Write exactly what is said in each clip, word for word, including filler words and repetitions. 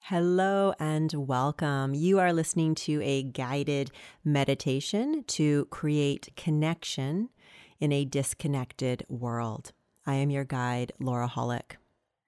Hello and welcome. You are listening to a guided meditation to create connection in a disconnected world. I am your guide, Laura Hollick.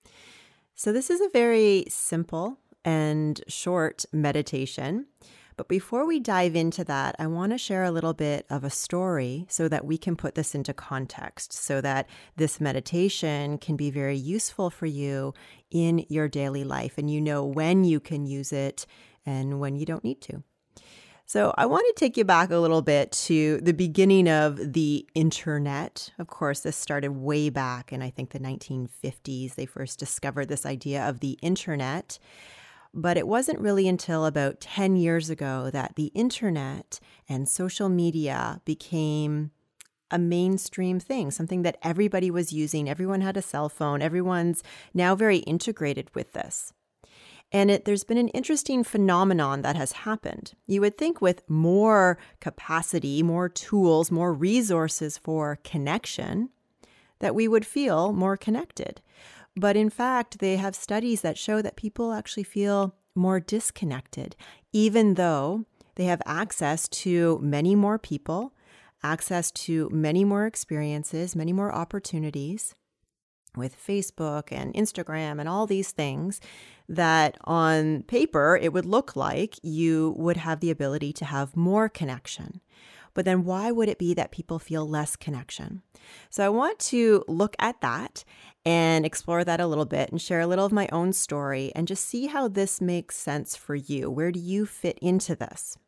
So this is a very simple and short meditation. But before we dive into that, I want to share a little bit of a story so that we can put this into context, so that this meditation can be very useful for you in your daily life, and you know when you can use it and when you don't need to. So I want to take you back a little bit to the beginning of the internet. Of course, this started way back in, I think, the nineteen fifties. They first discovered this idea of the internet. But it wasn't really until about ten years ago that the internet and social media became a mainstream thing, something that everybody was using. Everyone had a cell phone. Everyone's now very integrated with this. And it, there's been an interesting phenomenon that has happened. You would think with more capacity, more tools, more resources for connection, that we would feel more connected. But in fact, they have studies that show that people actually feel more disconnected, even though they have access to many more people, access to many more experiences, many more opportunities with Facebook and Instagram and all these things that on paper, it would look like you would have the ability to have more connection. But then why would it be that people feel less connection? So I want to look at that and explore that a little bit and share a little of my own story and just see how this makes sense for you. Where do you fit into this?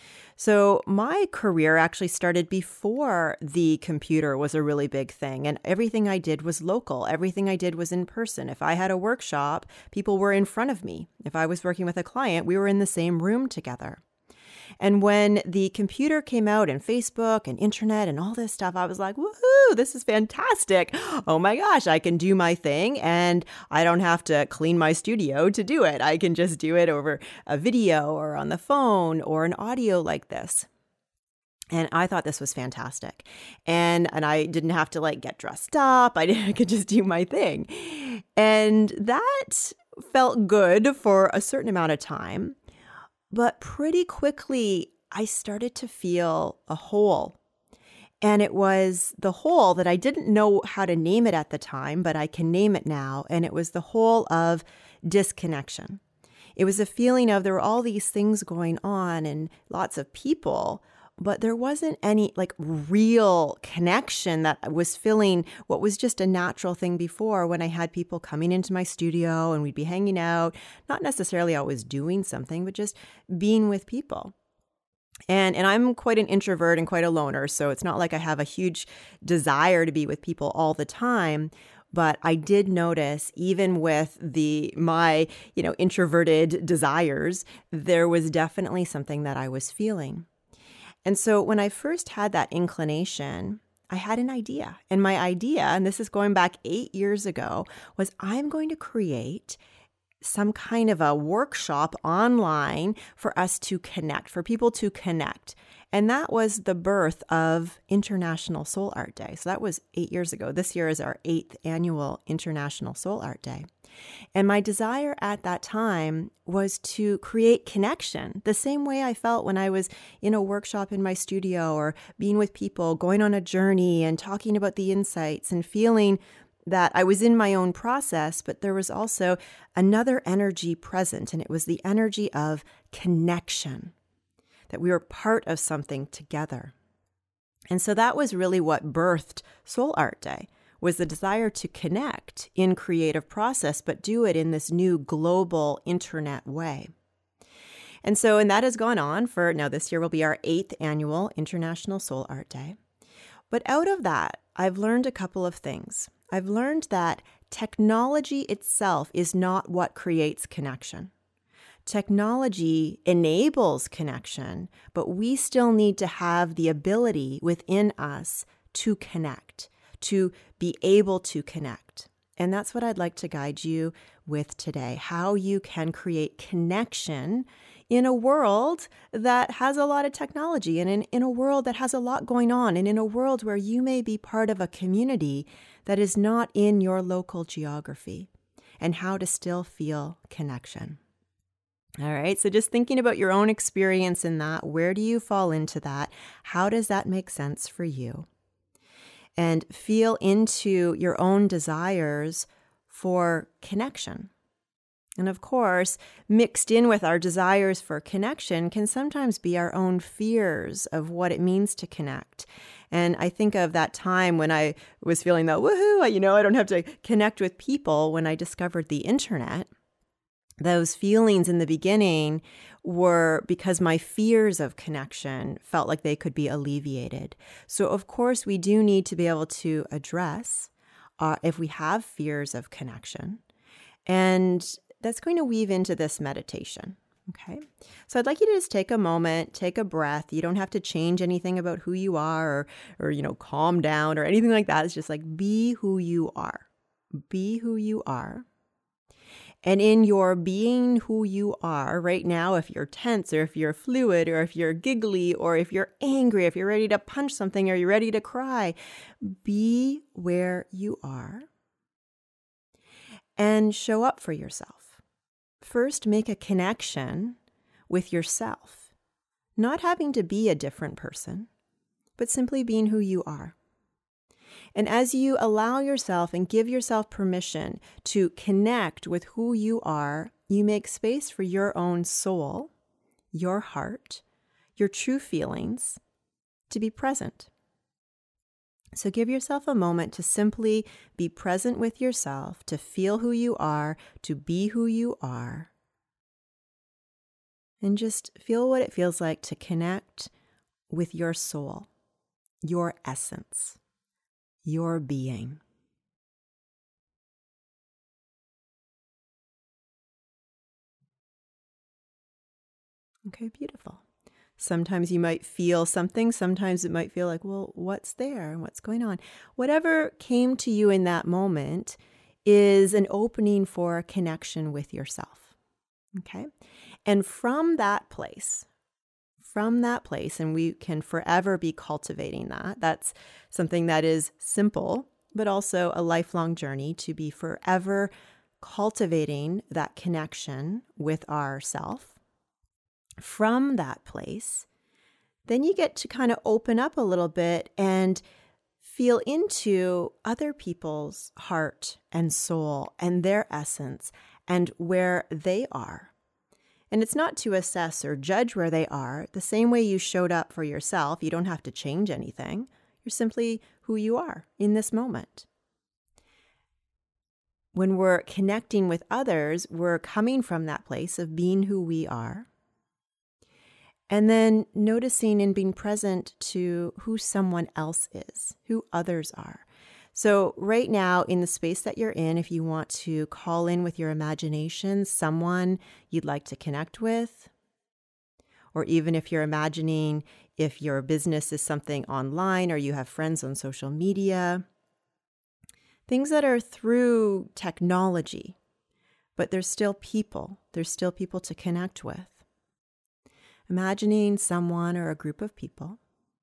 So my career actually started before the computer was a really big thing, and everything I did was local. Everything I did was in person. If I had a workshop, people were in front of me. If I was working with a client, we were in the same room together. And when the computer came out and Facebook and internet and all this stuff, I was like, woohoo, this is fantastic. Oh my gosh, I can do my thing and I don't have to clean my studio to do it. I can just do it over a video or on the phone or an audio like this. And I thought this was fantastic. And and I didn't have to like get dressed up. I, didn't, I could just do my thing. And that felt good for a certain amount of time. But pretty quickly, I started to feel a hole. And it was the hole that I didn't know how to name it at the time, but I can name it now. And it was the hole of disconnection. It was a feeling of there were all these things going on and lots of people, but there wasn't any like real connection that was filling what was just a natural thing before when I had people coming into my studio and we'd be hanging out, not necessarily always doing something, but just being with people. And and I'm quite an introvert and quite a loner, so it's not like I have a huge desire to be with people all the time. But I did notice, even with the my, you know, introverted desires, there was definitely something that I was feeling. And so when I first had that inclination, I had an idea. And my idea, and this is going back eight years ago, was I'm going to create some kind of a workshop online for us to connect, for people to connect. And that was the birth of International Soul Art Day. So that was eight years ago. This year is our eighth annual International Soul Art Day. And my desire at that time was to create connection, the same way I felt when I was in a workshop in my studio or being with people, going on a journey and talking about the insights and feeling that I was in my own process, but there was also another energy present, and it was the energy of connection, that we were part of something together. And so that was really what birthed Soul Art Day, was the desire to connect in creative process, but do it in this new global internet way. And so, and that has gone on for, now this year will be our eighth annual International Soul Art Day. But out of that, I've learned a couple of things. I've learned that technology itself is not what creates connection. Technology enables connection, but we still need to have the ability within us to connect, to be able to connect. And that's what I'd like to guide you with today, how you can create connection in a world that has a lot of technology and in, in a world that has a lot going on and in a world where you may be part of a community that is not in your local geography, and how to still feel connection. All right. So just thinking about your own experience in that, where do you fall into that? How does that make sense for you? And feel into your own desires for connection. And of course, mixed in with our desires for connection can sometimes be our own fears of what it means to connect. And I think of that time when I was feeling that, woohoo, you know, I don't have to connect with people when I discovered the internet. Those feelings in the beginning were because my fears of connection felt like they could be alleviated. So, of course, we do need to be able to address uh, if we have fears of connection. And that's going to weave into this meditation. Okay. So I'd like you to just take a moment, take a breath. You don't have to change anything about who you are or, or, you know, calm down or anything like that. It's just like, be who you are. Be who you are. And in your being who you are right now, if you're tense or if you're fluid or if you're giggly or if you're angry, if you're ready to punch something or you're ready to cry, be where you are and show up for yourself. First, make a connection with yourself, not having to be a different person, but simply being who you are. And as you allow yourself and give yourself permission to connect with who you are, you make space for your own soul, your heart, your true feelings to be present. So give yourself a moment to simply be present with yourself, to feel who you are, to be who you are. And just feel what it feels like to connect with your soul, your essence, your being. Okay, beautiful. Sometimes you might feel something. Sometimes it might feel like, well, what's there and what's going on? Whatever came to you in that moment is an opening for a connection with yourself. Okay? And from that place, from that place, and we can forever be cultivating that. That's something that is simple, but also a lifelong journey to be forever cultivating that connection with ourself. From that place, then you get to kind of open up a little bit and feel into other people's heart and soul and their essence and where they are. And it's not to assess or judge where they are. The same way you showed up for yourself, you don't have to change anything. You're simply who you are in this moment. When we're connecting with others, we're coming from that place of being who we are. And then noticing and being present to who someone else is, who others are. So right now in the space that you're in, if you want to call in with your imagination, someone you'd like to connect with, or even if you're imagining if your business is something online or you have friends on social media, things that are through technology, but there's still people, there's still people to connect with. Imagining someone or a group of people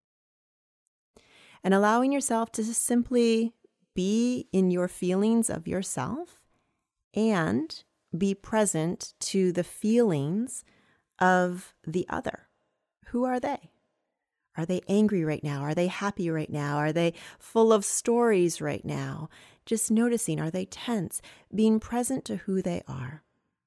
and allowing yourself to just simply be in your feelings of yourself and be present to the feelings of the other. Who are they? Are they angry right now? Are they happy right now? Are they full of stories right now? Just noticing, are they tense? Being present to who they are.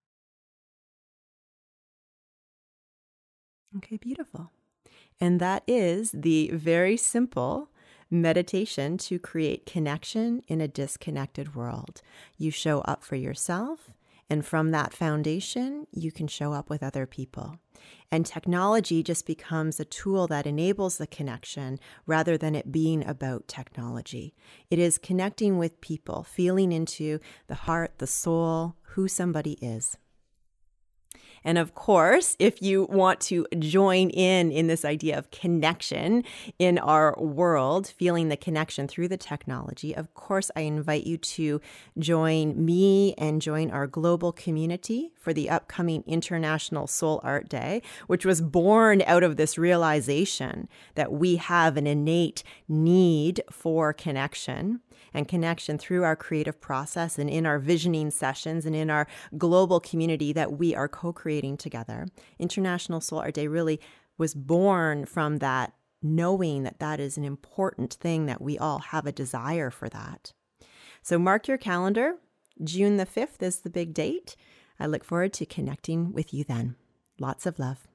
Okay, beautiful. And that is the very simple meditation to create connection in a disconnected world. You show up for yourself, and from that foundation, you can show up with other people. And technology just becomes a tool that enables the connection rather than it being about technology. It is connecting with people, feeling into the heart, the soul, who somebody is. And of course, if you want to join in in this idea of connection in our world, feeling the connection through the technology, of course, I invite you to join me and join our global community for the upcoming International Soul Art Day, which was born out of this realization that we have an innate need for connection. And connection through our creative process and in our visioning sessions and in our global community that we are co-creating creating together. International Soul Art Day really was born from that, knowing that that is an important thing, that we all have a desire for that. So mark your calendar. June the fifth is the big date. I look forward to connecting with you then. Lots of love.